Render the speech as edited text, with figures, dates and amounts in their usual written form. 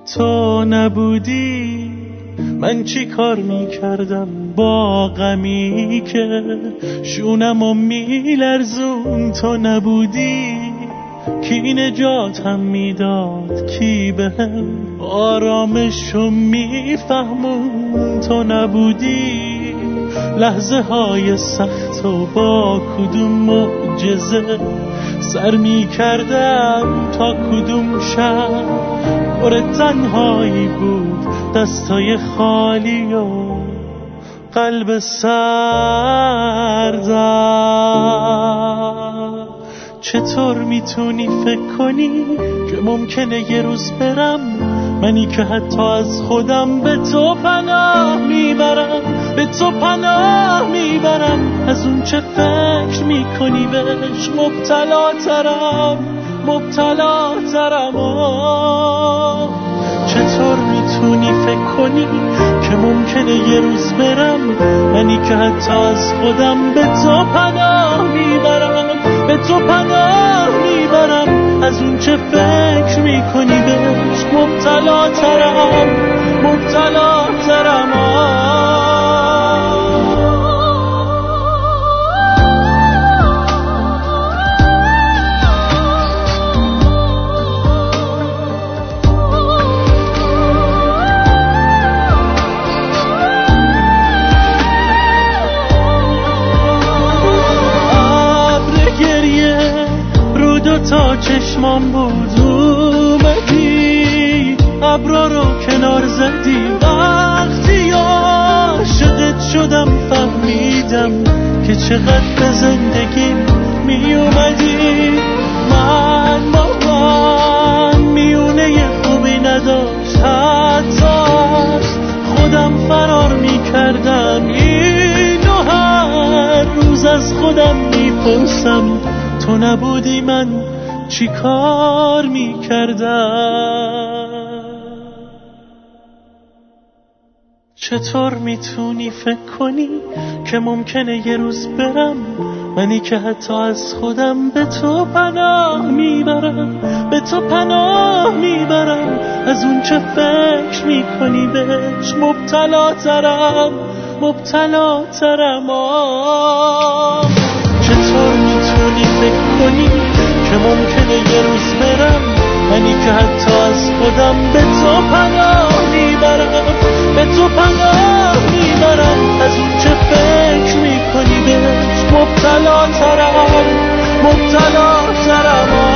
تو نبودی من چی کار میکردم با غمی که شونمو میلرزون. تو نبودی کی نجاتم میداد، کی بهم آرامشو میفهمون. تو نبودی لحظه های سخت و با کدوم معجزه سر میکردم تا کدوم شب پر تنهایی بود، دستای خالی و قلب سردم. چطور میتونی فکر کنی که ممکنه یه روز برم، منی که حتی از خودم به تو پناه میبرم، به تو پناه میبرم. از اون چه فکر میکنی بهش مبتلا ترم، مبتلا ترم. چطور میتونی فکر کنی که ممکنه یه روز برم، منی که حتی از خودم به تو پناه میبرم، به تو پناه میبرم. از اون چه فکر میکنی بهش مبتلا ترم، مبتلا ترم. تا چشمام بود اومدی، ابرا رو کنار زدی. وقتی عاشقت شدم فهمیدم که چقدر به زندگی می اومدی. من میونه خوبی نداشت، حتی خودم فرار می کردم. اینو هر روز از خودم می پرسم، تو نبودی من چی کار می کردم؟ چطور میتونی فکر کنی که ممکنه یه روز برم، منی که حتی از خودم به تو پناه میبرم، به تو پناه میبرم. از اون چه فکر میکنی بهش مبتلا ترم، مبتلا ترم. چطور میتونی فکر کنی که ممکنه یه روز برم، منی که حتی از خودم به تو پناه میبرم، به تو پناه میبرم. از اون چه فکر میکنی بهش مبتلا ترم، مبتلا ترم.